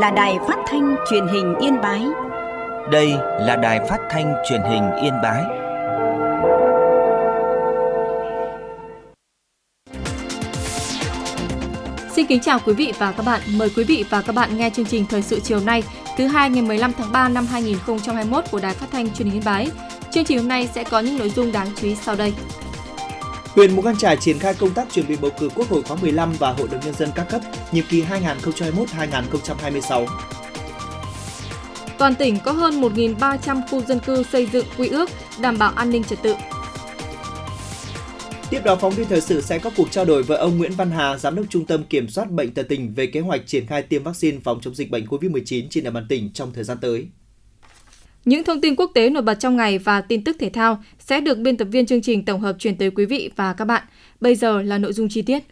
là Đài Phát thanh Truyền hình Yên Bái. Đây là Đài Phát thanh Truyền hình Yên Bái. Xin kính chào quý vị và các bạn. Mời quý vị và các bạn nghe chương trình Thời sự chiều nay, thứ hai ngày 15 tháng 3 năm 2021 của Đài Phát thanh Truyền hình Yên Bái. Chương trình hôm nay sẽ có những nội dung đáng chú ý sau đây. Huyện Mù Cang Chải triển khai công tác chuẩn bị bầu cử Quốc hội khóa 15 và Hội đồng Nhân dân các cấp, nhiệm kỳ 2021-2026. Toàn tỉnh có hơn 1.300 khu dân cư xây dựng quy ước, đảm bảo an ninh trật tự. Tiếp đó, phóng viên thời sự sẽ có cuộc trao đổi với ông Nguyễn Văn Hà, Giám đốc Trung tâm Kiểm soát Bệnh tật tỉnh về kế hoạch triển khai tiêm vaccine phòng chống dịch bệnh COVID-19 trên địa bàn tỉnh trong thời gian tới. Những thông tin quốc tế nổi bật trong ngày và tin tức thể thao sẽ được biên tập viên chương trình tổng hợp chuyển tới quý vị và các bạn. Bây giờ là nội dung chi tiết.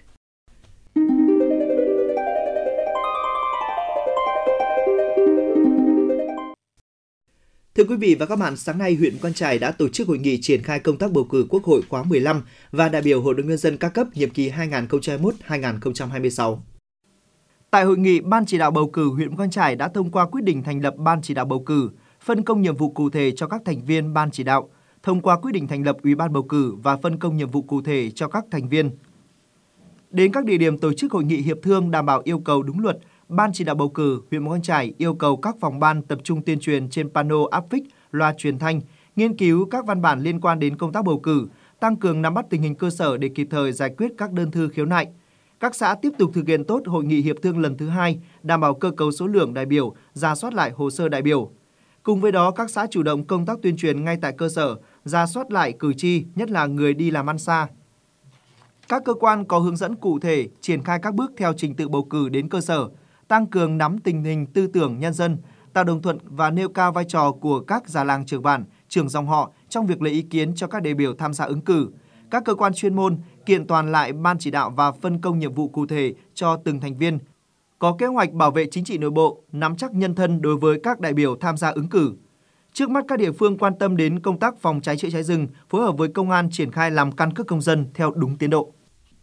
Thưa quý vị và các bạn, sáng nay huyện Mù Cang Chải đã tổ chức hội nghị triển khai công tác bầu cử Quốc hội khóa 15 và đại biểu Hội đồng Nhân dân các cấp nhiệm kỳ 2021-2026. Tại hội nghị, Ban chỉ đạo bầu cử huyện Mù Cang Chải đã thông qua quyết định thành lập Ban chỉ đạo bầu cử, phân công nhiệm vụ cụ thể cho các thành viên Ban chỉ đạo, thông qua quyết định thành lập Ủy ban bầu cử và phân công nhiệm vụ cụ thể cho các thành viên. Đến các địa điểm tổ chức hội nghị hiệp thương đảm bảo yêu cầu đúng luật, Ban chỉ đạo bầu cử huyện Mù Cang Chải yêu cầu các phòng ban tập trung tuyên truyền trên pano áp phích, loa truyền thanh, nghiên cứu các văn bản liên quan đến công tác bầu cử, tăng cường nắm bắt tình hình cơ sở để kịp thời giải quyết các đơn thư khiếu nại. Các xã tiếp tục thực hiện tốt hội nghị hiệp thương lần thứ 2, đảm bảo cơ cấu số lượng đại biểu, rà soát lại hồ sơ đại biểu. Cùng với đó, các xã chủ động công tác tuyên truyền ngay tại cơ sở, rà soát lại cử tri, nhất là người đi làm ăn xa. Các cơ quan có hướng dẫn cụ thể triển khai các bước theo trình tự bầu cử đến cơ sở, tăng cường nắm tình hình tư tưởng nhân dân, tạo đồng thuận và nêu cao vai trò của các già làng trưởng bản, trưởng dòng họ trong việc lấy ý kiến cho các đại biểu tham gia ứng cử. Các cơ quan chuyên môn kiện toàn lại ban chỉ đạo và phân công nhiệm vụ cụ thể cho từng thành viên, có kế hoạch bảo vệ chính trị nội bộ, nắm chắc nhân thân đối với các đại biểu tham gia ứng cử. Trước mắt các địa phương quan tâm đến công tác phòng cháy chữa cháy rừng, phối hợp với công an triển khai làm căn cước công dân theo đúng tiến độ.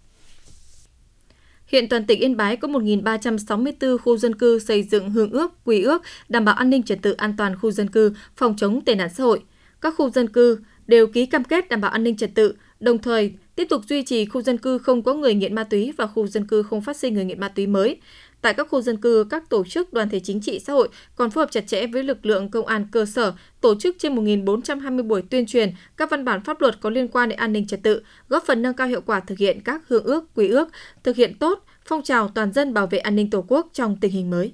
Hiện toàn tỉnh Yên Bái có 1.364 khu dân cư xây dựng hương ước, quy ước, đảm bảo an ninh trật tự an toàn khu dân cư, phòng chống tệ nạn xã hội. Các khu dân cư đều ký cam kết đảm bảo an ninh trật tự, đồng thời tiếp tục duy trì khu dân cư không có người nghiện ma túy và khu dân cư không phát sinh người nghiện ma túy mới. Tại các khu dân cư, các tổ chức đoàn thể chính trị xã hội còn phối hợp chặt chẽ với lực lượng công an cơ sở, tổ chức trên 1.420 buổi tuyên truyền các văn bản pháp luật có liên quan đến an ninh trật tự, góp phần nâng cao hiệu quả thực hiện các hương ước, quy ước, thực hiện tốt phong trào toàn dân bảo vệ an ninh Tổ quốc trong tình hình mới.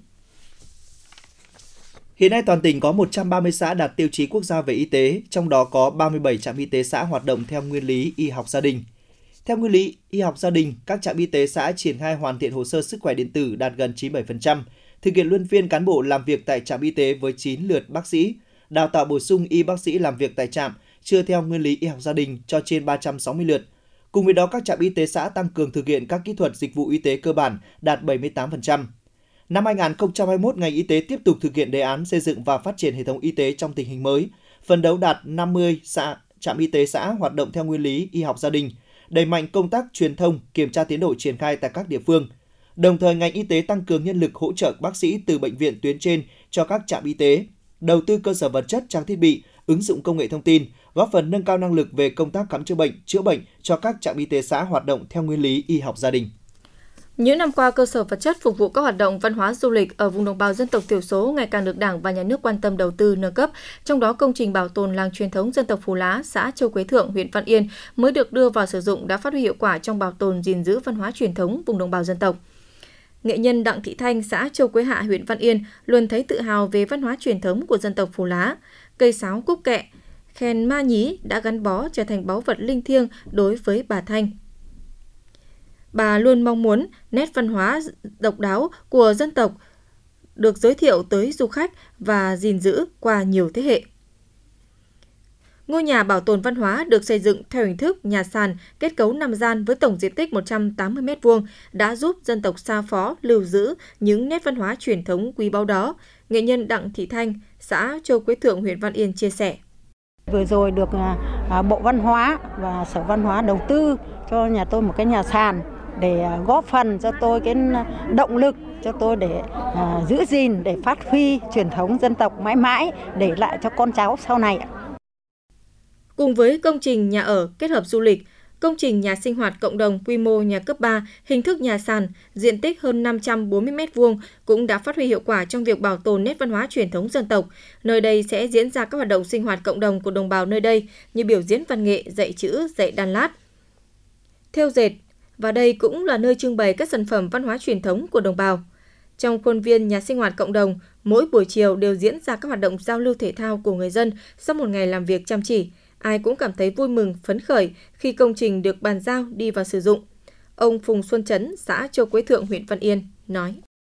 Hiện nay toàn tỉnh có 130 xã đạt tiêu chí quốc gia về y tế, trong đó có 37 trạm y tế xã hoạt động theo nguyên lý y học gia đình. Theo nguyên lý y học gia đình, các trạm y tế xã triển khai hoàn thiện hồ sơ sức khỏe điện tử đạt gần 97%, thực hiện luân phiên cán bộ làm việc tại trạm y tế với 9 lượt bác sĩ, đào tạo bổ sung y bác sĩ làm việc tại trạm chưa theo nguyên lý y học gia đình cho trên 360 lượt. Cùng với đó, các trạm y tế xã tăng cường thực hiện các kỹ thuật dịch vụ y tế cơ bản đạt 78%. Năm 2021, ngành y tế tiếp tục thực hiện đề án xây dựng và phát triển hệ thống y tế trong tình hình mới, phấn đấu đạt 50 trạm y tế xã hoạt động theo nguyên lý y học gia đình, đẩy mạnh công tác truyền thông, kiểm tra tiến độ triển khai tại các địa phương. Đồng thời, ngành y tế tăng cường nhân lực hỗ trợ bác sĩ từ bệnh viện tuyến trên cho các trạm y tế, đầu tư cơ sở vật chất, trang thiết bị, ứng dụng công nghệ thông tin, góp phần nâng cao năng lực về công tác khám chữa bệnh cho các trạm y tế xã hoạt động theo nguyên lý y học gia đình. Những năm qua, cơ sở vật chất phục vụ các hoạt động văn hóa du lịch ở vùng đồng bào dân tộc thiểu số ngày càng được Đảng và Nhà nước quan tâm đầu tư nâng cấp. Trong đó, công trình bảo tồn làng truyền thống dân tộc Phù Lá, xã Châu Quế Thượng, huyện Văn Yên mới được đưa vào sử dụng đã phát huy hiệu quả trong bảo tồn gìn giữ văn hóa truyền thống vùng đồng bào dân tộc. Nghệ nhân Đặng Thị Thanh, xã Châu Quế Hạ, huyện Văn Yên luôn thấy tự hào về văn hóa truyền thống của dân tộc Phù Lá. Cây sáo cúc kẹ, khen ma nhí đã gắn bó trở thành báu vật linh thiêng đối với bà Thanh. Bà luôn mong muốn nét văn hóa độc đáo của dân tộc được giới thiệu tới du khách và gìn giữ qua nhiều thế hệ. Ngôi nhà bảo tồn văn hóa được xây dựng theo hình thức nhà sàn kết cấu 5 gian với tổng diện tích 180 m2 đã giúp dân tộc Sa Phó lưu giữ những nét văn hóa truyền thống quý báu đó. Nghệ nhân Đặng Thị Thanh, xã Châu Quế Thượng, huyện Văn Yên chia sẻ. Vừa rồi được Bộ Văn hóa và Sở Văn hóa đầu tư cho nhà tôi một cái nhà sàn để góp phần cho tôi cái động lực cho tôi để giữ gìn, để phát huy truyền thống dân tộc mãi mãi, để lại cho con cháu sau này. Cùng với công trình nhà ở kết hợp du lịch, công trình nhà sinh hoạt cộng đồng quy mô nhà cấp 3, hình thức nhà sàn, diện tích hơn 540 m2 cũng đã phát huy hiệu quả trong việc bảo tồn nét văn hóa truyền thống dân tộc. Nơi đây sẽ diễn ra các hoạt động sinh hoạt cộng đồng của đồng bào nơi đây như biểu diễn văn nghệ, dạy chữ, dạy đan lát, thêu dệt, và đây cũng là nơi trưng bày các sản phẩm văn hóa truyền thống của đồng bào. Trong khuôn viên nhà sinh hoạt cộng đồng, mỗi buổi chiều đều diễn ra các hoạt động giao lưu thể thao của người dân sau một ngày làm việc chăm chỉ. Ai cũng cảm thấy vui mừng, phấn khởi khi công trình được bàn giao đi vào sử dụng. Ông Phùng Xuân Chấn, xã Châu Quế Thượng, huyện Văn Yên nói: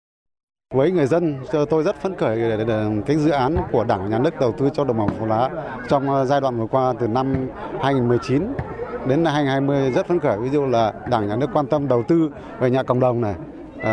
Với người dân, tôi rất phấn khởi cái dự án của Đảng, Nhà nước đầu tư cho đồng bào Phù Lá trong giai đoạn vừa qua từ năm 2019 đến năm 2020 rất phấn khởi. Ví dụ là Đảng, Nhà nước quan tâm đầu tư về nhà cộng đồng này,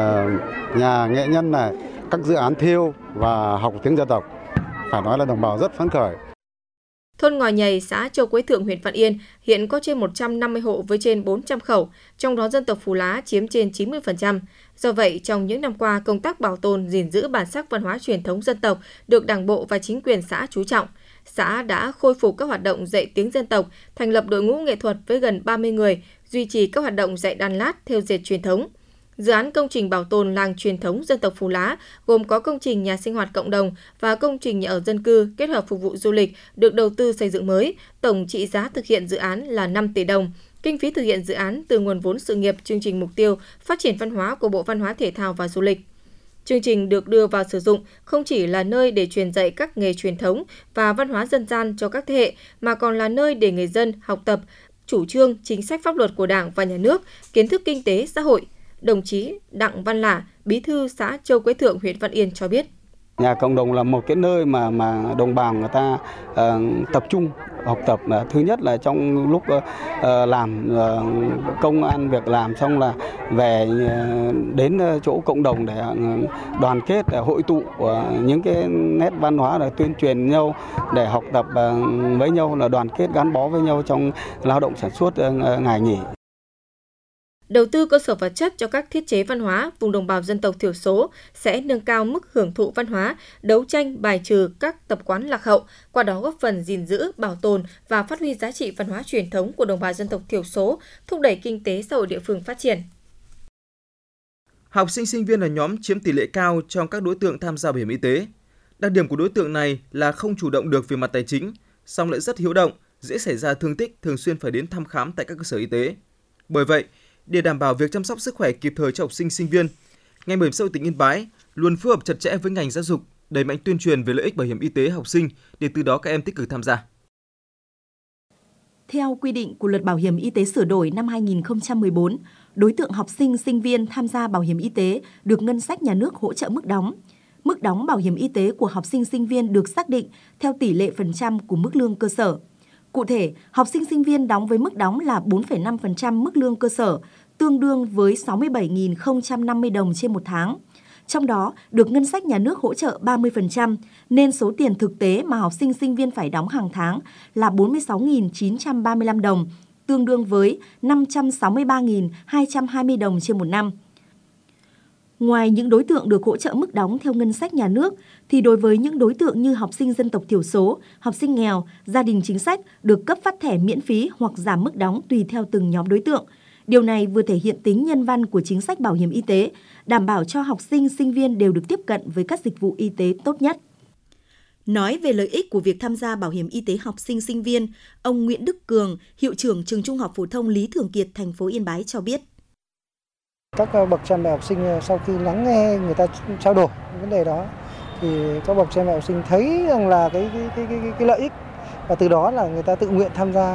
nhà nghệ nhân này, các dự án thêu và học tiếng dân tộc. Phải nói là đồng bào rất phấn khởi. Thôn Ngòi Nhầy, xã Châu Quế Thượng, huyện Văn Yên hiện có trên 150 hộ với trên 400 khẩu, trong đó dân tộc Phù Lá chiếm trên 90%. Do vậy, trong những năm qua, công tác bảo tồn, gìn giữ bản sắc văn hóa truyền thống dân tộc được Đảng bộ và chính quyền xã chú trọng. Xã đã khôi phục các hoạt động dạy tiếng dân tộc, thành lập đội ngũ nghệ thuật với gần 30 người, duy trì các hoạt động dạy đan lát, thêu dệt truyền thống. Dự án công trình bảo tồn làng truyền thống dân tộc Phù Lá gồm có công trình nhà sinh hoạt cộng đồng và công trình nhà ở dân cư kết hợp phục vụ du lịch được đầu tư xây dựng mới. Tổng trị giá thực hiện dự án là 5 tỷ đồng. Kinh phí thực hiện dự án từ nguồn vốn sự nghiệp chương trình mục tiêu phát triển văn hóa của Bộ Văn hóa Thể thao và Du lịch. Chương trình được đưa vào sử dụng không chỉ là nơi để truyền dạy các nghề truyền thống và văn hóa dân gian cho các thế hệ, mà còn là nơi để người dân học tập chủ trương, chính sách pháp luật của Đảng và Nhà nước, kiến thức kinh tế, xã hội. Đồng chí Đặng Văn Lả, Bí thư xã Châu Quế Thượng, huyện Văn Yên cho biết: Nhà cộng đồng là một cái nơi mà đồng bào người ta tập trung học tập. Thứ nhất là trong lúc làm công ăn việc làm xong là về đến chỗ cộng đồng để đoàn kết, để hội tụ những cái nét văn hóa, để tuyên truyền nhau, để học tập với nhau, là đoàn kết gắn bó với nhau trong lao động sản xuất ngày nghỉ. Đầu tư cơ sở vật chất cho các thiết chế văn hóa vùng đồng bào dân tộc thiểu số sẽ nâng cao mức hưởng thụ văn hóa, đấu tranh bài trừ các tập quán lạc hậu, qua đó góp phần gìn giữ, bảo tồn và phát huy giá trị văn hóa truyền thống của đồng bào dân tộc thiểu số, thúc đẩy kinh tế xã hội địa phương phát triển. Học sinh sinh viên là nhóm chiếm tỷ lệ cao trong các đối tượng tham gia bảo hiểm y tế. Đặc điểm của đối tượng này là không chủ động được về mặt tài chính, song lại rất hiếu động, dễ xảy ra thương tích, thường xuyên phải đến thăm khám tại các cơ sở y tế. Bởi vậy, để đảm bảo việc chăm sóc sức khỏe kịp thời cho học sinh sinh viên, ngành bảo hiểm xã hội tỉnh Yên Bái luôn phối hợp chặt chẽ với ngành giáo dục, đẩy mạnh tuyên truyền về lợi ích bảo hiểm y tế học sinh để từ đó các em tích cực tham gia. Theo quy định của Luật Bảo hiểm y tế sửa đổi năm 2014, đối tượng học sinh sinh viên tham gia bảo hiểm y tế được ngân sách nhà nước hỗ trợ mức đóng. Mức đóng bảo hiểm y tế của học sinh sinh viên được xác định theo tỷ lệ phần trăm của mức lương cơ sở. Cụ thể, học sinh sinh viên đóng với mức đóng là 4,5% mức lương cơ sở, tương đương với 67.050 đồng trên một tháng. Trong đó, được ngân sách nhà nước hỗ trợ 30%, nên số tiền thực tế mà học sinh sinh viên phải đóng hàng tháng là 46.935 đồng, tương đương với 563.220 đồng trên một năm. Ngoài những đối tượng được hỗ trợ mức đóng theo ngân sách nhà nước, thì đối với những đối tượng như học sinh dân tộc thiểu số, học sinh nghèo, gia đình chính sách được cấp phát thẻ miễn phí hoặc giảm mức đóng tùy theo từng nhóm đối tượng. Điều này vừa thể hiện tính nhân văn của chính sách bảo hiểm y tế, đảm bảo cho học sinh, sinh viên đều được tiếp cận với các dịch vụ y tế tốt nhất. Nói về lợi ích của việc tham gia bảo hiểm y tế học sinh sinh viên, ông Nguyễn Đức Cường, hiệu trưởng trường Trung học phổ thông Lý Thường Kiệt, thành phố Yên Bái cho biết. Các bậc cha mẹ học sinh sau khi lắng nghe người ta trao đổi vấn đề đó thì các bậc cha mẹ học sinh thấy rằng là cái lợi ích, và từ đó là người ta tự nguyện tham gia.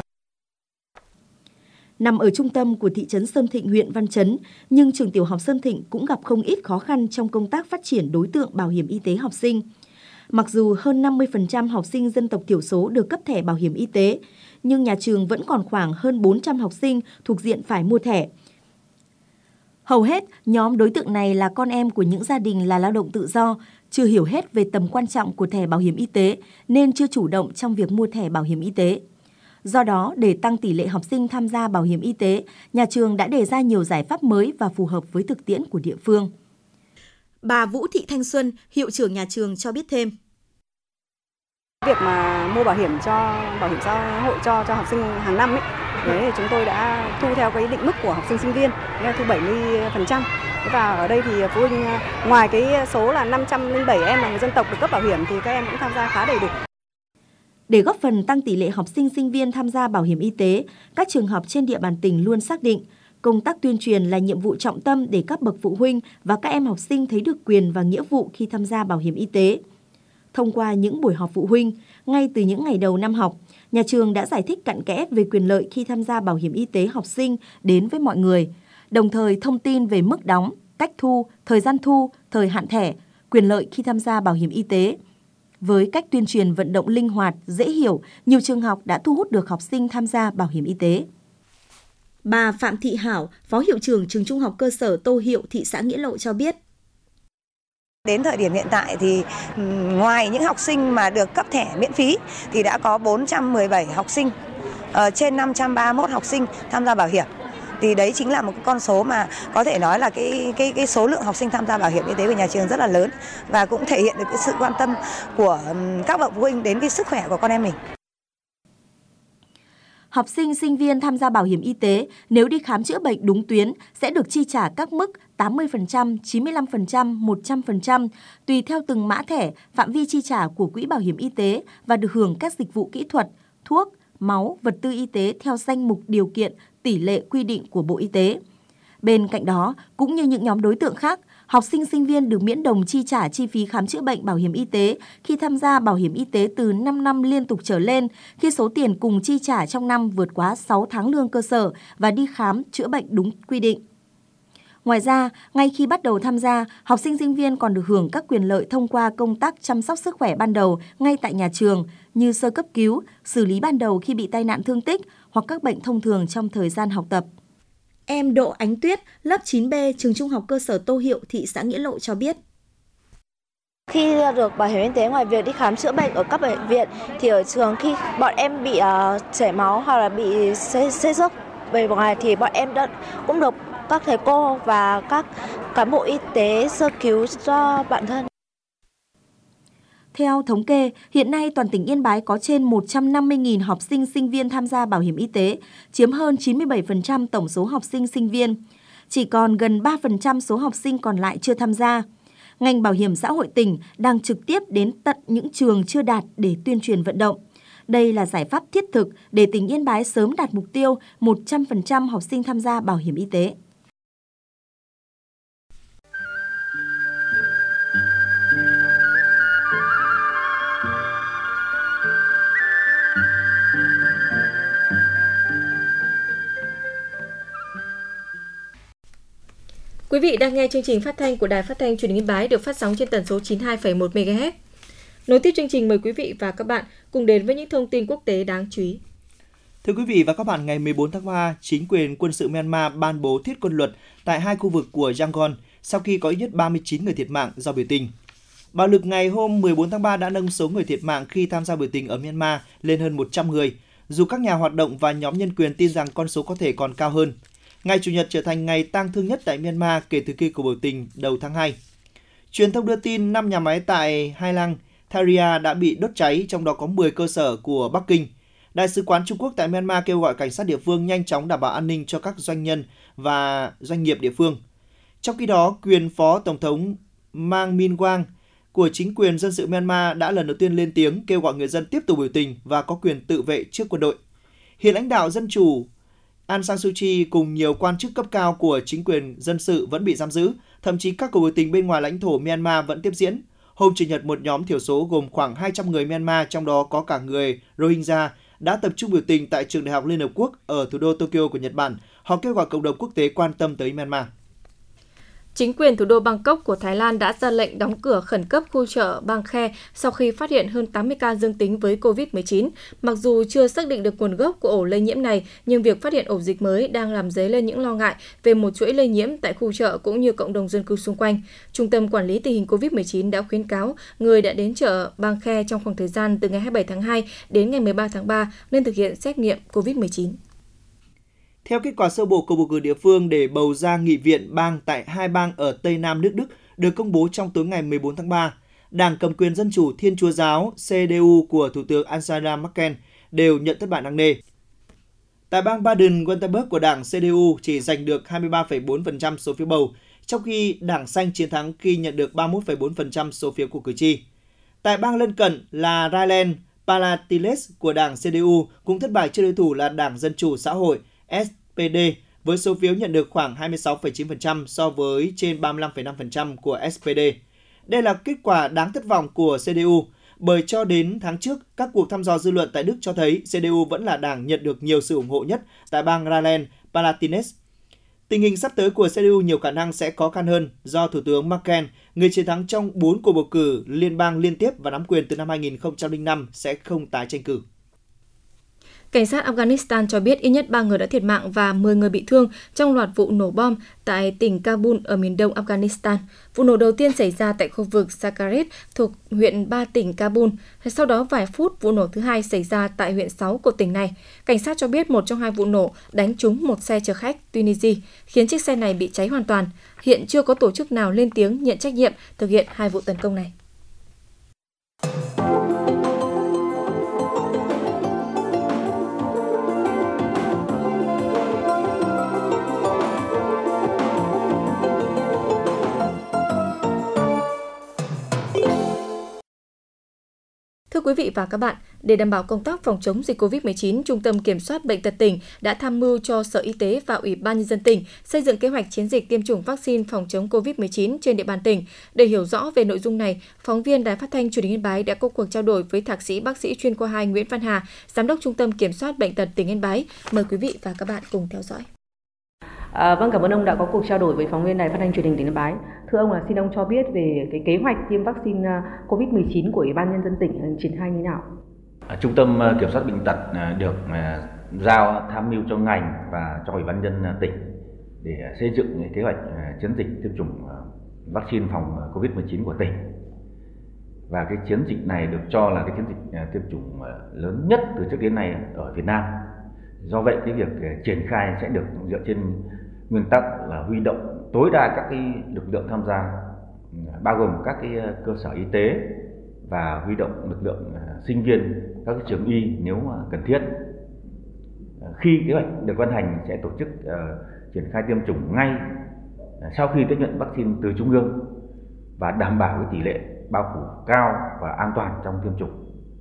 Nằm ở trung tâm của thị trấn Sơn Thịnh, huyện Văn Chấn, nhưng trường tiểu học Sơn Thịnh cũng gặp không ít khó khăn trong công tác phát triển đối tượng bảo hiểm y tế học sinh. Mặc dù hơn 50% học sinh dân tộc thiểu số được cấp thẻ bảo hiểm y tế, nhưng nhà trường vẫn còn khoảng hơn 400 học sinh thuộc diện phải mua thẻ. Hầu hết, nhóm đối tượng này là con em của những gia đình là lao động tự do, chưa hiểu hết về tầm quan trọng của thẻ bảo hiểm y tế nên chưa chủ động trong việc mua thẻ bảo hiểm y tế. Do đó, để tăng tỷ lệ học sinh tham gia bảo hiểm y tế, nhà trường đã đề ra nhiều giải pháp mới và phù hợp với thực tiễn của địa phương. Bà Vũ Thị Thanh Xuân, hiệu trưởng nhà trường cho biết thêm. Việc mà mua bảo hiểm xã hội cho học sinh hàng năm ấy, đấy chúng tôi đã thu theo cái định mức của học sinh sinh viên, thu 70%. Và ở đây thì phụ huynh ngoài cái số là 507 em là người dân tộc được cấp bảo hiểm thì các em cũng tham gia khá đầy đủ. Để góp phần tăng tỷ lệ học sinh sinh viên tham gia bảo hiểm y tế, các trường học trên địa bàn tỉnh luôn xác định công tác tuyên truyền là nhiệm vụ trọng tâm để các bậc phụ huynh và các em học sinh thấy được quyền và nghĩa vụ khi tham gia bảo hiểm y tế. Thông qua những buổi họp phụ huynh, ngay từ những ngày đầu năm học, nhà trường đã giải thích cặn kẽ về quyền lợi khi tham gia bảo hiểm y tế học sinh đến với mọi người, đồng thời thông tin về mức đóng, cách thu, thời gian thu, thời hạn thẻ, quyền lợi khi tham gia bảo hiểm y tế. Với cách tuyên truyền vận động linh hoạt, dễ hiểu, nhiều trường học đã thu hút được học sinh tham gia bảo hiểm y tế. Bà Phạm Thị Hảo, Phó Hiệu trưởng Trường Trung học cơ sở Tô Hiệu, thị xã Nghĩa Lộ cho biết. Đến thời điểm hiện tại thì ngoài những học sinh mà được cấp thẻ miễn phí thì đã có 417 học sinh, trên 531 học sinh tham gia bảo hiểm. Thì đấy chính là một cái con số mà có thể nói là cái số lượng học sinh tham gia bảo hiểm y tế của nhà trường rất là lớn và cũng thể hiện được cái sự quan tâm của các bậc phụ huynh đến cái sức khỏe của con em mình. Học sinh, sinh viên tham gia bảo hiểm y tế nếu đi khám chữa bệnh đúng tuyến sẽ được chi trả các mức 80%, 95%, 100% tùy theo từng mã thẻ, phạm vi chi trả của quỹ bảo hiểm y tế và được hưởng các dịch vụ kỹ thuật, thuốc, máu, vật tư y tế theo danh mục điều kiện, tỷ lệ quy định của Bộ Y tế. Bên cạnh đó, cũng như những nhóm đối tượng khác, học sinh sinh viên được miễn đồng chi trả chi phí khám chữa bệnh bảo hiểm y tế khi tham gia bảo hiểm y tế từ 5 năm liên tục trở lên, khi số tiền cùng chi trả trong năm vượt quá 6 tháng lương cơ sở và đi khám chữa bệnh đúng quy định. Ngoài ra, ngay khi bắt đầu tham gia, học sinh sinh viên còn được hưởng các quyền lợi thông qua công tác chăm sóc sức khỏe ban đầu ngay tại nhà trường như sơ cấp cứu, xử lý ban đầu khi bị tai nạn thương tích hoặc các bệnh thông thường trong thời gian học tập. Em Đỗ Ánh Tuyết, lớp 9B, Trường Trung học cơ sở Tô Hiệu, thị xã Nghĩa Lộ cho biết. Khi được bảo hiểm y tế, ngoài việc đi khám chữa bệnh ở các bệnh viện thì ở trường khi bọn em bị chảy máu hoặc là bị xê xước về ngoài thì bọn em cũng được các thầy cô và các cán bộ y tế sơ cứu cho bản thân. Theo thống kê, hiện nay toàn tỉnh Yên Bái có trên 150.000 học sinh sinh viên tham gia bảo hiểm y tế, chiếm hơn 97% tổng số học sinh sinh viên. Chỉ còn gần 3% số học sinh còn lại chưa tham gia. Ngành bảo hiểm xã hội tỉnh đang trực tiếp đến tận những trường chưa đạt để tuyên truyền vận động. Đây là giải pháp thiết thực để tỉnh Yên Bái sớm đạt mục tiêu 100% học sinh tham gia bảo hiểm y tế. Quý vị đang nghe chương trình phát thanh của Đài Phát thanh Truyền hình Yên Bái được phát sóng trên tần số 92,1 MHz. Nối tiếp chương trình, mời quý vị và các bạn cùng đến với những thông tin quốc tế đáng chú ý. Thưa quý vị và các bạn, ngày 14 tháng 3, chính quyền quân sự Myanmar ban bố thiết quân luật tại hai khu vực của Yangon sau khi có ít nhất 39 người thiệt mạng do biểu tình. Bạo lực ngày hôm 14 tháng 3 đã nâng số người thiệt mạng khi tham gia biểu tình ở Myanmar lên hơn 100 người, dù các nhà hoạt động và nhóm nhân quyền tin rằng con số có thể còn cao hơn. Ngày Chủ nhật trở thành ngày tang thương nhất tại Myanmar kể từ khi cuộc biểu tình đầu tháng 2. Truyền thông đưa tin 5 nhà máy tại Hai Lăng, Tharia đã bị đốt cháy, trong đó có 10 cơ sở của Bắc Kinh. Đại sứ quán Trung Quốc tại Myanmar kêu gọi cảnh sát địa phương nhanh chóng đảm bảo an ninh cho các doanh nhân và doanh nghiệp địa phương. Trong khi đó, quyền Phó Tổng thống Mang Min Wang của chính quyền dân sự Myanmar đã lần đầu tiên lên tiếng kêu gọi người dân tiếp tục biểu tình và có quyền tự vệ trước quân đội. Hiện lãnh đạo dân chủ Aung San Suu Kyi cùng nhiều quan chức cấp cao của chính quyền dân sự vẫn bị giam giữ, thậm chí các cuộc biểu tình bên ngoài lãnh thổ Myanmar vẫn tiếp diễn. Hôm Chủ nhật, một nhóm thiểu số gồm khoảng 200 người Myanmar, trong đó có cả người Rohingya, đã tập trung biểu tình tại Trường Đại học Liên Hợp Quốc ở thủ đô Tokyo của Nhật Bản. Họ kêu gọi cộng đồng quốc tế quan tâm tới Myanmar. Chính quyền thủ đô Bangkok của Thái Lan đã ra lệnh đóng cửa khẩn cấp khu chợ Bang Khe sau khi phát hiện hơn 80 ca dương tính với COVID-19. Mặc dù chưa xác định được nguồn gốc của ổ lây nhiễm này, nhưng việc phát hiện ổ dịch mới đang làm dấy lên những lo ngại về một chuỗi lây nhiễm tại khu chợ cũng như cộng đồng dân cư xung quanh. Trung tâm Quản lý Tình hình COVID-19 đã khuyến cáo người đã đến chợ Bang Khe trong khoảng thời gian từ ngày 27 tháng 2 đến ngày 13 tháng 3 nên thực hiện xét nghiệm COVID-19. Theo kết quả sơ bộ của bầu cử địa phương để bầu ra nghị viện bang tại 2 bang ở Tây Nam nước Đức được công bố trong tối ngày 14 tháng 3, Đảng cầm quyền Dân chủ Thiên Chúa giáo CDU của Thủ tướng Angela Merkel đều nhận thất bại nặng nề. Tại bang Baden-Württemberg của đảng CDU chỉ giành được 23,4% số phiếu bầu, trong khi Đảng Xanh chiến thắng khi nhận được 31,4% số phiếu của cử tri. Tại bang lân cận là Rhineland-Palatinate của đảng CDU cũng thất bại trước đối thủ là Đảng Dân chủ xã hội SPD với số phiếu nhận được khoảng 26,9% so với trên 35,5% của SPD. Đây là kết quả đáng thất vọng của CDU, bởi cho đến tháng trước, các cuộc thăm dò dư luận tại Đức cho thấy CDU vẫn là đảng nhận được nhiều sự ủng hộ nhất tại bang Rhineland-Palatinate. Tình hình sắp tới của CDU nhiều khả năng sẽ khó khăn hơn do Thủ tướng Merkel, người chiến thắng trong 4 cuộc bầu cử liên bang liên tiếp và nắm quyền từ năm 2005, sẽ không tái tranh cử. Cảnh sát Afghanistan cho biết ít nhất 3 người đã thiệt mạng và 10 người bị thương trong loạt vụ nổ bom tại tỉnh Kabul ở miền đông Afghanistan. Vụ nổ đầu tiên xảy ra tại khu vực Sakarit thuộc huyện Ba tỉnh Kabul. Sau đó vài phút, vụ nổ thứ hai xảy ra tại huyện 6 của tỉnh này. Cảnh sát cho biết một trong hai vụ nổ đánh trúng một xe chở khách Tunisia, khiến chiếc xe này bị cháy hoàn toàn. Hiện chưa có tổ chức nào lên tiếng nhận trách nhiệm thực hiện hai vụ tấn công này. Thưa quý vị và các bạn, để đảm bảo công tác phòng chống dịch COVID-19, Trung tâm Kiểm soát Bệnh tật tỉnh đã tham mưu cho Sở Y tế và Ủy ban Nhân dân tỉnh xây dựng kế hoạch chiến dịch tiêm chủng vaccine phòng chống COVID-19 trên địa bàn tỉnh. Để hiểu rõ về nội dung này, phóng viên Đài Phát thanh Truyền hình Yên Bái đã có cuộc trao đổi với Thạc sĩ bác sĩ chuyên khoa 2 Nguyễn Văn Hà, Giám đốc Trung tâm Kiểm soát Bệnh tật tỉnh Yên Bái. Mời quý vị và các bạn cùng theo dõi. Vâng, cảm ơn ông đã có cuộc trao đổi với phóng viên Đài Phát thanh Truyền hình tỉnh Yên Bái. Thưa ông, xin ông cho biết về cái kế hoạch tiêm vaccine COVID-19 của Ủy ban Nhân dân tỉnh triển khai như nào? Trung tâm Kiểm soát Bệnh tật được giao tham mưu cho ngành và cho Ủy ban Nhân dân tỉnh để xây dựng kế hoạch chiến dịch tiêm chủng vaccine phòng COVID-19 của tỉnh. Và cái chiến dịch này được cho là cái chiến dịch tiêm chủng lớn nhất từ trước đến nay ở Việt Nam. Do vậy cái việc triển khai sẽ được dựa trên nguyên tắc là huy động tối đa các cái lực lượng tham gia, bao gồm các cái cơ sở y tế và huy động lực lượng sinh viên các cái trường y nếu mà cần thiết. Khi kế hoạch được ban hành sẽ tổ chức triển khai tiêm chủng ngay sau khi tiếp nhận vaccine từ trung ương và đảm bảo cái tỷ lệ bao phủ cao và an toàn trong tiêm chủng.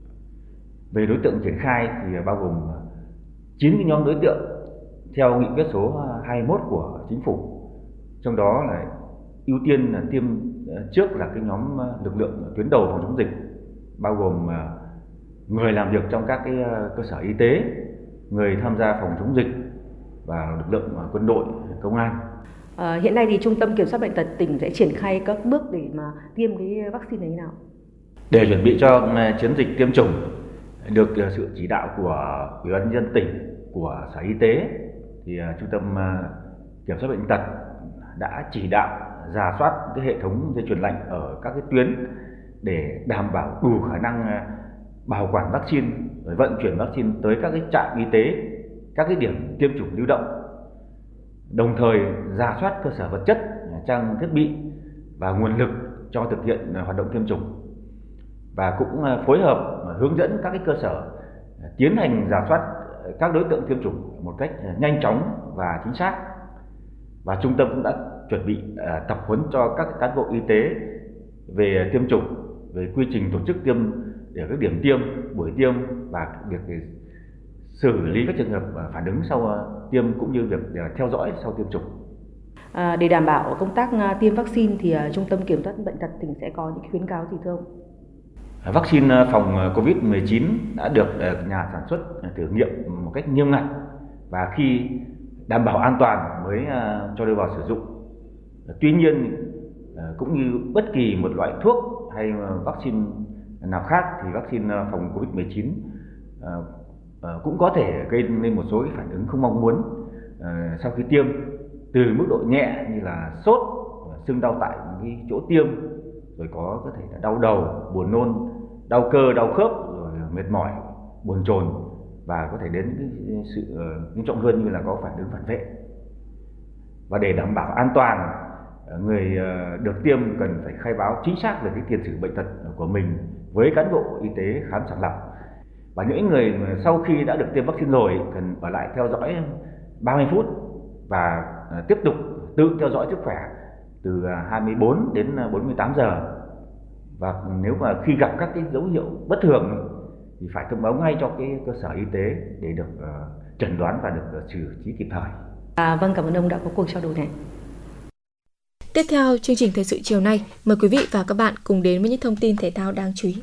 Về đối tượng triển khai thì bao gồm 9 cái nhóm đối tượng theo nghị quyết số 21 của Chính phủ. Trong đó là ưu tiên là tiêm trước là cái nhóm lực lượng tuyến đầu phòng chống dịch, bao gồm người làm việc trong các cái cơ sở y tế, người tham gia phòng chống dịch và lực lượng quân đội, công an. Hiện nay thì Trung tâm Kiểm soát Bệnh tật tỉnh sẽ triển khai các bước để mà tiêm cái vaccine này như nào? Để chuẩn bị cho chiến dịch tiêm chủng, được sự chỉ đạo của Ủy ban Nhân dân tỉnh, của Sở Y tế, thì Trung tâm Kiểm soát Bệnh tật đã chỉ đạo rà soát cái hệ thống dây chuyền lạnh ở các cái tuyến để đảm bảo đủ khả năng bảo quản vaccine, rồi vận chuyển vaccine tới các cái trạm y tế, các cái điểm tiêm chủng lưu động. Đồng thời rà soát cơ sở vật chất, trang thiết bị và nguồn lực cho thực hiện hoạt động tiêm chủng. Và cũng phối hợp hướng dẫn các cái cơ sở tiến hành rà soát các đối tượng tiêm chủng một cách nhanh chóng và chính xác. Và trung tâm cũng đã chuẩn bị tập huấn cho các cán bộ y tế về tiêm chủng, về quy trình tổ chức tiêm ở các điểm tiêm, buổi tiêm và việc xử lý các trường hợp phản ứng sau tiêm cũng như việc theo dõi sau tiêm chủng. Để đảm bảo công tác tiêm vaccine thì Trung tâm Kiểm soát Bệnh tật tỉnh sẽ có những khuyến cáo gì thưa ông? Vaccine phòng COVID-19 đã được nhà sản xuất thử nghiệm một cách nghiêm ngặt và khi đảm bảo an toàn mới cho đưa vào sử dụng. Tuy nhiên, cũng như bất kỳ một loại thuốc hay vaccine nào khác thì vaccine phòng COVID-19 cũng có thể gây nên một số phản ứng không mong muốn sau khi tiêm, từ mức độ nhẹ như là sốt, sưng đau tại cái chỗ tiêm, rồi có thể là đau đầu, buồn nôn, đau cơ, đau khớp, rồi mệt mỏi, bồn chồn, và có thể đến cái sự nghiêm trọng hơn như là có phản ứng phản vệ. Và để đảm bảo an toàn, người được tiêm cần phải khai báo chính xác về cái tiền sử bệnh tật của mình với cán bộ y tế khám sàng lọc. Và những người sau khi đã được tiêm vaccine rồi cần ở lại theo dõi 30 phút và tiếp tục tự theo dõi sức khỏe từ 24 đến 48 giờ. Và nếu mà khi gặp các cái dấu hiệu bất thường thì phải thông báo ngay cho cái cơ sở y tế để được chẩn đoán và được xử trí kịp thời. Vâng, cảm ơn ông đã có cuộc trao đổi này. Tiếp theo chương trình thời sự chiều nay, mời quý vị và các bạn cùng đến với những thông tin thể thao đáng chú ý.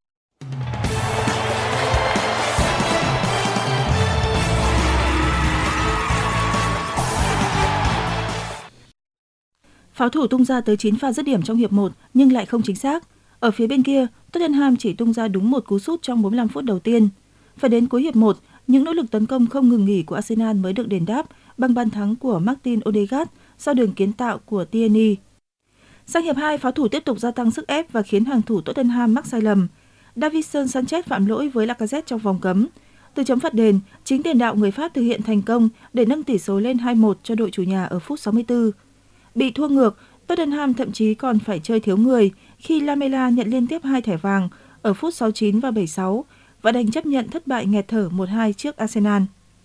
Pháo thủ tung ra tới 9 pha dứt điểm trong hiệp 1 nhưng lại không chính xác. Ở phía bên kia, Tottenham chỉ tung ra đúng một cú sút trong 45 phút đầu tiên. Phải đến cuối hiệp 1, những nỗ lực tấn công không ngừng nghỉ của Arsenal mới được đền đáp bằng bàn thắng của Martin Odegaard sau đường kiến tạo của Tierney. Sang hiệp 2, pháo thủ tiếp tục gia tăng sức ép và khiến hàng thủ Tottenham mắc sai lầm. Davinson Sanchez phạm lỗi với Lacazette trong vòng cấm. Từ chấm phạt đền, chính tiền đạo người Pháp thực hiện thành công để nâng tỷ số lên 2-1 cho đội chủ nhà ở phút 64. Bị thua ngược, Tottenham thậm chí còn phải chơi thiếu người khi Lamela nhận liên tiếp 2 thẻ vàng ở phút 69 và 76 và đành chấp nhận thất bại nghẹt thở 1-2 trước Arsenal.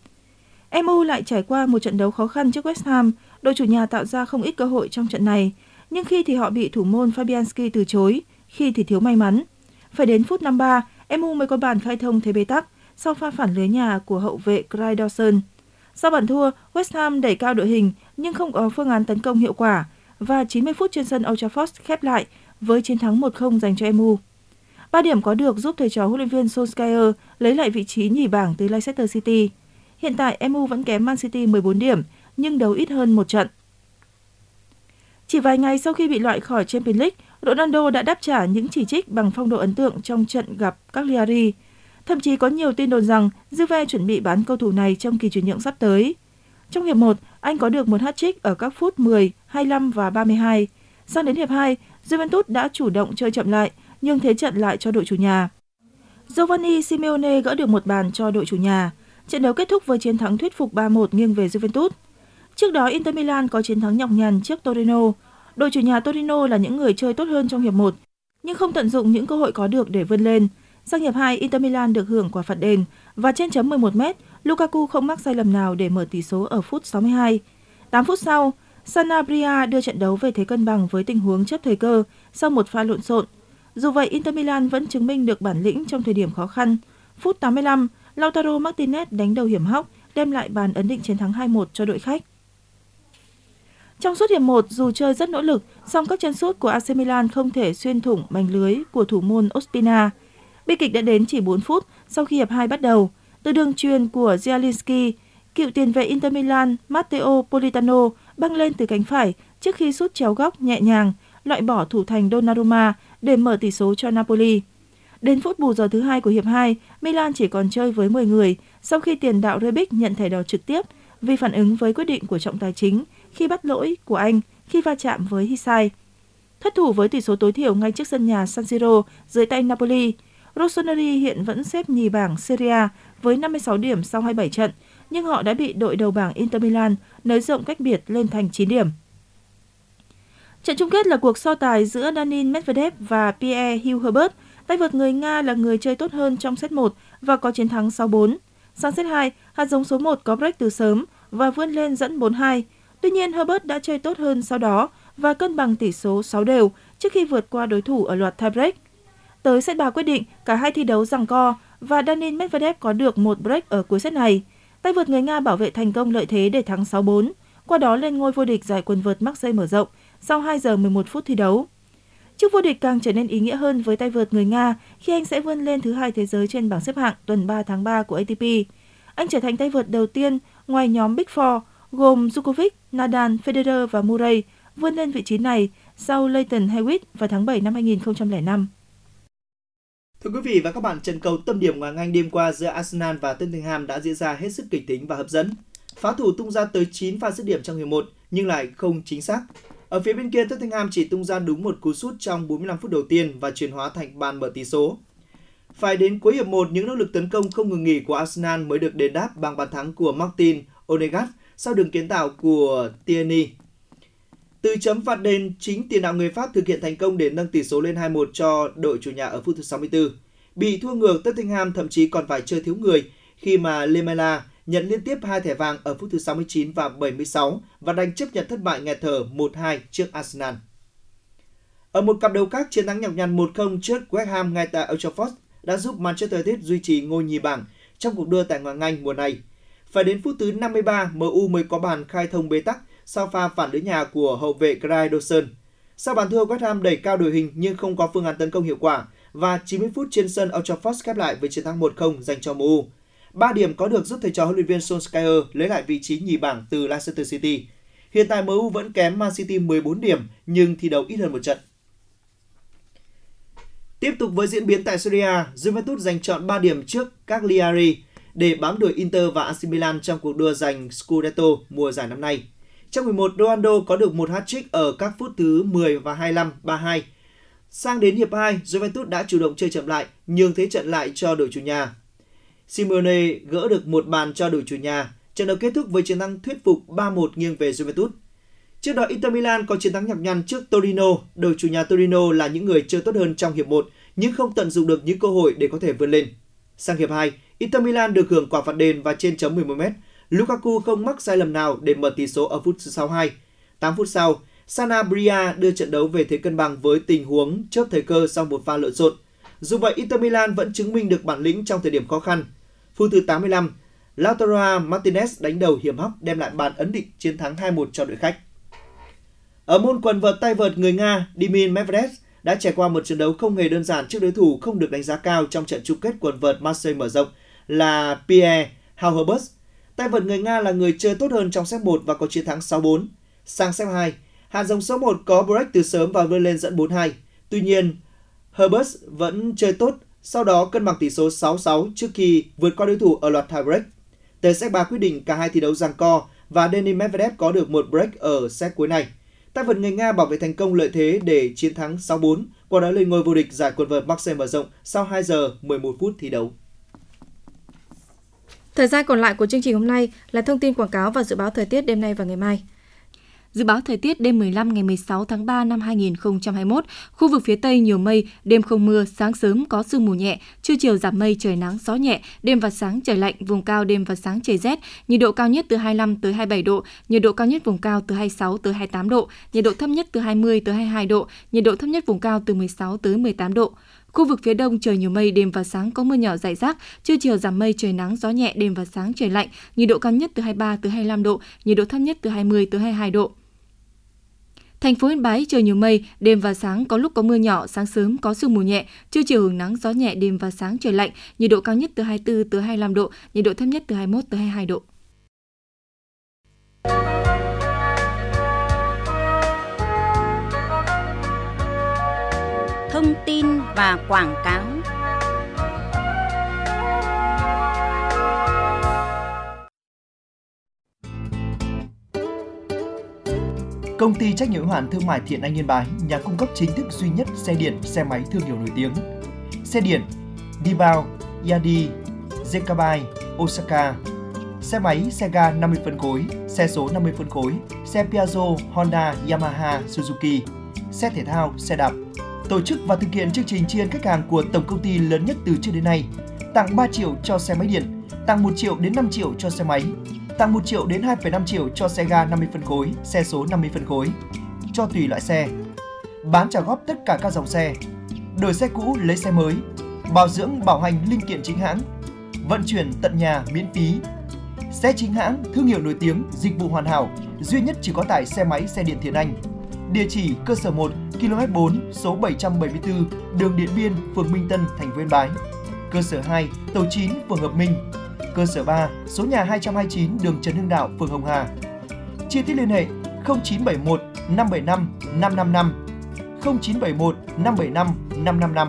MU lại trải qua một trận đấu khó khăn trước West Ham, đội chủ nhà tạo ra không ít cơ hội trong trận này, nhưng khi thì họ bị thủ môn Fabianski từ chối, khi thì thiếu may mắn. Phải đến phút 53, MU mới có bàn khai thông thế bế tắc sau pha phản lưới nhà của hậu vệ Craig Dawson. Sau bàn thua, West Ham đẩy cao đội hình nhưng không có phương án tấn công hiệu quả và 90 phút trên sân Old Trafford khép lại với chiến thắng 1-0 dành cho MU. 3 điểm có được giúp thầy trò huấn luyện viên Solskjaer lấy lại vị trí nhì bảng từ Leicester City. Hiện tại MU vẫn kém Man City 14 điểm nhưng đấu ít hơn một trận. Chỉ vài ngày sau khi bị loại khỏi Champions League, Ronaldo đã đáp trả những chỉ trích bằng phong độ ấn tượng trong trận gặp Cagliari. Thậm chí có nhiều tin đồn rằng Juve chuẩn bị bán cầu thủ này trong kỳ chuyển nhượng sắp tới. Trong hiệp 1, anh có được một hat-trick ở các phút 10, 25 và 32. Sang đến hiệp 2, Juventus đã chủ động chơi chậm lại nhưng thế trận lại cho đội chủ nhà. Giovanni Simeone gỡ được một bàn cho đội chủ nhà. Trận đấu kết thúc với chiến thắng thuyết phục 3-1 nghiêng về Juventus. Trước đó, Inter Milan có chiến thắng nhọc nhằn trước Torino. Đội chủ nhà Torino là những người chơi tốt hơn trong hiệp 1, nhưng không tận dụng những cơ hội có được để vươn lên. Sang hiệp 2, Inter Milan được hưởng quả phạt đền và trên chấm 11m, Lukaku không mắc sai lầm nào để mở tỷ số ở phút 62. 8 phút sau, Sanabria đưa trận đấu về thế cân bằng với tình huống chấp thời cơ sau một pha lộn xộn. Dù vậy, Inter Milan vẫn chứng minh được bản lĩnh trong thời điểm khó khăn. Phút 85, Lautaro Martinez đánh đầu hiểm hóc, đem lại bàn ấn định chiến thắng 2-1 cho đội khách. Trong suốt hiệp 1, dù chơi rất nỗ lực, song các chân sút của AC Milan không thể xuyên thủng mảnh lưới của thủ môn Ospina. Bi kịch đã đến chỉ 4 phút sau khi hiệp 2 bắt đầu. Từ đường chuyền của Zielinski, cựu tiền vệ Inter Milan Matteo Politano băng lên từ cánh phải trước khi sút chéo góc nhẹ nhàng, loại bỏ thủ thành Donnarumma để mở tỷ số cho Napoli. Đến phút bù giờ thứ 2 của hiệp 2, Milan chỉ còn chơi với 10 người sau khi tiền đạo Rebic nhận thẻ đỏ trực tiếp vì phản ứng với quyết định của trọng tài chính khi bắt lỗi của anh khi va chạm với Hisai. Thất thủ với tỷ số tối thiểu ngay trước sân nhà San Siro dưới tay Napoli, Rossoneri hiện vẫn xếp nhì bảng Serie A với 56 điểm sau 27 trận, nhưng họ đã bị đội đầu bảng Inter Milan nới rộng cách biệt lên thành 9 điểm. Trận chung kết là cuộc so tài giữa Daniil Medvedev và Pierre Herbert. Tay vợt người Nga là người chơi tốt hơn trong set 1 và có chiến thắng 6-4. Sang set 2, hạt giống số 1 có break từ sớm và vươn lên dẫn 4-2. Tuy nhiên, Herbert đã chơi tốt hơn sau đó và cân bằng tỷ số 6 đều trước khi vượt qua đối thủ ở loạt tiebreak. Tới set 3 quyết định, cả hai thi đấu giằng co và Daniil Medvedev có được một break ở cuối set này. Tay vợt người Nga bảo vệ thành công lợi thế để thắng 6-4, qua đó lên ngôi vô địch giải quần vợt mắc dây mở rộng sau 2 giờ 11 phút thi đấu. Chức vô địch càng trở nên ý nghĩa hơn với tay vợt người Nga khi anh sẽ vươn lên thứ 2 thế giới trên bảng xếp hạng tuần 3 tháng 3 của ATP. Anh trở thành tay vợt đầu tiên ngoài nhóm Big Four gồm Djokovic, Nadal, Federer và Murray vươn lên vị trí này sau Leighton Hewitt vào tháng 7 năm 2005. Thưa quý vị và các bạn, trận cầu tâm điểm ngoại hạng Anh đêm qua giữa Arsenal và Tottenham đã diễn ra hết sức kịch tính và hấp dẫn. Phá thủ tung ra tới 9 pha dứt điểm trong hiệp 1 nhưng lại không chính xác. Ở phía bên kia, Tottenham chỉ tung ra đúng một cú sút trong 45 phút đầu tiên và chuyển hóa thành bàn mở tỷ số. Phải đến cuối hiệp 1, những nỗ lực tấn công không ngừng nghỉ của Arsenal mới được đền đáp bằng bàn thắng của Martin Odegaard sau đường kiến tạo của Tierney. Từ chấm phạt đền, chính tiền đạo người Pháp thực hiện thành công để nâng tỷ số lên 2-1 cho đội chủ nhà ở phút thứ 64. Bị thua ngược, Tottenham thậm chí còn phải chơi thiếu người khi mà Lemela nhận liên tiếp 2 thẻ vàng ở phút thứ 69 và 76 và đành chấp nhận thất bại nghẹt thở 1-2 trước Arsenal. Ở một cặp đấu khác, chiến thắng nhọc nhằn 1-0 trước West Ham ngay tại Old Trafford đã giúp Manchester United duy trì ngôi nhì bảng trong cuộc đua tại Ngoại hạng Anh mùa này. Phải đến phút thứ 53, MU mới có bàn khai thông bế tắc sau pha phản lưới nhà của hậu vệ Gray Dawson. Sau bàn thua, West Ham đẩy cao đội hình nhưng không có phương án tấn công hiệu quả và 90 phút trên sân Old Trafford khép lại với chiến thắng 1-0 dành cho MU. 3 điểm có được giúp thầy trò huấn luyện viên Solskjaer lấy lại vị trí nhì bảng từ Leicester City. Hiện tại MU vẫn kém Man City 14 điểm nhưng thi đấu ít hơn một trận. Tiếp tục với diễn biến tại Serie A, Juventus giành trọn 3 điểm trước Cagliari để bám đuổi Inter và AC Milan trong cuộc đua giành Scudetto mùa giải năm nay. Trong 11, Ronaldo có được một hat-trick ở các phút thứ 10 và 25, 3-2. Sang đến hiệp 2, Juventus đã chủ động chơi chậm lại, nhường thế trận lại cho đội chủ nhà. Simeone gỡ được một bàn cho đội chủ nhà. Trận đấu kết thúc với chiến thắng thuyết phục 3-1 nghiêng về Juventus. Trước đó, Inter Milan có chiến thắng nhọc nhằn trước Torino. Đội chủ nhà Torino là những người chơi tốt hơn trong hiệp 1 nhưng không tận dụng được những cơ hội để có thể vươn lên. Sang hiệp 2, Inter Milan được hưởng quả phạt đền và trên chấm 11m. Lukaku không mắc sai lầm nào để mở tỷ số ở phút 62. 8 phút sau, Sanabria đưa trận đấu về thế cân bằng với tình huống chớp thời cơ sau một pha lộn xộn. Dù vậy, Inter Milan vẫn chứng minh được bản lĩnh trong thời điểm khó khăn. Phút thứ 85, Lautaro Martinez đánh đầu hiểm hóc đem lại bàn ấn định chiến thắng 2-1 cho đội khách. Ở môn quần vợt tay vợt, người Nga Dimitar Medvedev đã trải qua một trận đấu không hề đơn giản trước đối thủ không được đánh giá cao trong trận chung kết quần vợt Marseille mở rộng là Pierre Hauerbus. Tay vợt người Nga là người chơi tốt hơn trong set 1 và có chiến thắng 6-4. Sang set 2, hạt giống số 1 có break từ sớm và vươn lên dẫn 4-2. Tuy nhiên, Hauerbus vẫn chơi tốt, sau đó cân bằng tỷ số 6-6 trước khi vượt qua đối thủ ở loạt tie break. Tới set 3 quyết định, cả hai thi đấu giằng co và Denis Medvedev có được một break ở set cuối này. Tay vợt người Nga bảo vệ thành công lợi thế để chiến thắng 6-4, qua đó lên ngôi vô địch giải quần vợt Marseille mở rộng sau 2 giờ 11 phút thi đấu. Thời gian còn lại của chương trình hôm nay là thông tin quảng cáo và dự báo thời tiết đêm nay và ngày mai. Dự báo thời tiết đêm 15 ngày 16 tháng 3 năm 2021, khu vực phía Tây nhiều mây, đêm không mưa, sáng sớm có sương mù nhẹ, trưa chiều giảm mây, trời nắng, gió nhẹ, đêm và sáng trời lạnh, vùng cao đêm và sáng trời rét, nhiệt độ cao nhất từ 25 tới 27 độ, nhiệt độ cao nhất vùng cao từ 26 tới 28 độ, nhiệt độ thấp nhất từ 20 tới 22 độ, nhiệt độ thấp nhất vùng cao từ 16 tới 18 độ. Khu vực phía Đông trời nhiều mây, đêm và sáng có mưa nhỏ rải rác, trưa chiều giảm mây, trời nắng, gió nhẹ, đêm và sáng trời lạnh, nhiệt độ cao nhất từ 23 tới 25 độ, nhiệt độ thấp nhất từ 20 tới 22 độ. Thành phố Yên Bái trời nhiều mây, đêm và sáng có lúc có mưa nhỏ, sáng sớm có sương mù nhẹ, trưa chiều hưởng nắng, gió nhẹ, đêm và sáng trời lạnh, nhiệt độ cao nhất từ 24 tới 25 độ, nhiệt độ thấp nhất từ 21 tới 22 độ. Thông tin và quảng cáo. Công ty trách nhiệm hữu hạn thương mại Thiện Anh Yên Bái, nhà cung cấp chính thức duy nhất xe điện, xe máy thương hiệu nổi tiếng. Xe điện Dibao, Yadi, Zekabai, Osaka. Xe máy, xe ga 50 phân khối, xe số 50 phân khối, xe Piaggio, Honda, Yamaha, Suzuki. Xe thể thao, xe đạp. Tổ chức và thực hiện chương trình tri ân khách hàng của tổng công ty lớn nhất từ trước đến nay. Tặng 3 triệu cho xe máy điện, tặng 1 triệu đến 5 triệu cho xe máy, tặng 1 triệu đến 2,5 triệu cho xe ga 50 phân khối, xe số 50 phân khối, cho tùy loại xe. Bán trả góp tất cả các dòng xe, đổi xe cũ lấy xe mới, bảo dưỡng bảo hành linh kiện chính hãng, vận chuyển tận nhà miễn phí. Xe chính hãng, thương hiệu nổi tiếng, dịch vụ hoàn hảo, duy nhất chỉ có tại xe máy xe điện Thiện Anh. Địa chỉ cơ sở 1, km 4, số 774, đường Điện Biên, phường Minh Tân, thành phố Yên Bái. Cơ sở 2, tổ 9, phường Hợp Minh. Cơ sở 3, số nhà 229, đường Trần Hưng Đạo, phường Hồng Hà. Chi tiết liên hệ 0971 575 555, 0971 575 555.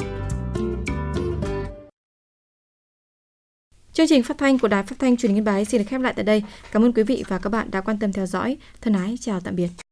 Chương trình phát thanh của Đài Phát thanh Truyền hình Yên Bái xin được khép lại tại đây. Cảm ơn quý vị và các bạn đã quan tâm theo dõi. Thân ái chào tạm biệt.